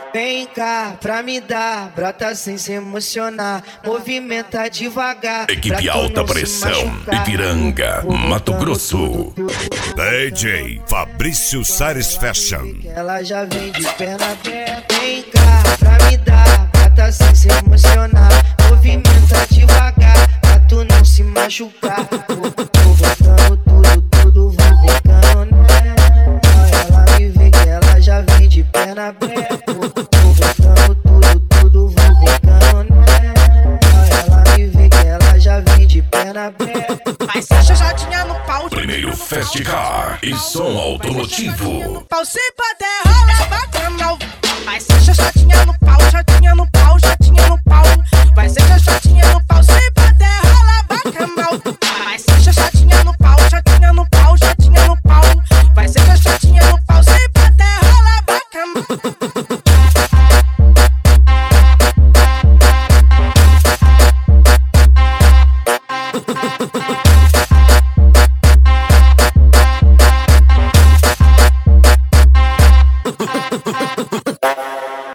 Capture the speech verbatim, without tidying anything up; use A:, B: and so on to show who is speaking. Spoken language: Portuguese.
A: Vem cá pra me dar, brota sem se emocionar, movimenta devagar.
B: Equipe Alta Pressão, Ipiranga, Mato Grosso.
C: D J Fabrício Sares Fashion.
A: Ela já vem de perna aberta. Vem cá pra me dar, brota sem se emocionar, movimenta devagar, pra tu não se machucar. Vou, vou botando tudo, tudo, vou botando nela. Ela me vê que ela já vem de perna aberta.
D: Vai ser chachatinha no pau.
B: Primeiro Fast Car e som automotivo.
D: Pau se bater rola bacana. Vai ser chachatinha no pau, chatinha no pau, chatinha no pau. Vai ser chachatinha no pau, se bater rola bacana. Vai ser chachatinha no pau, chatinha no pau, chatinha no pau. Vai ser chachatinha no pau, se bater rola bacana.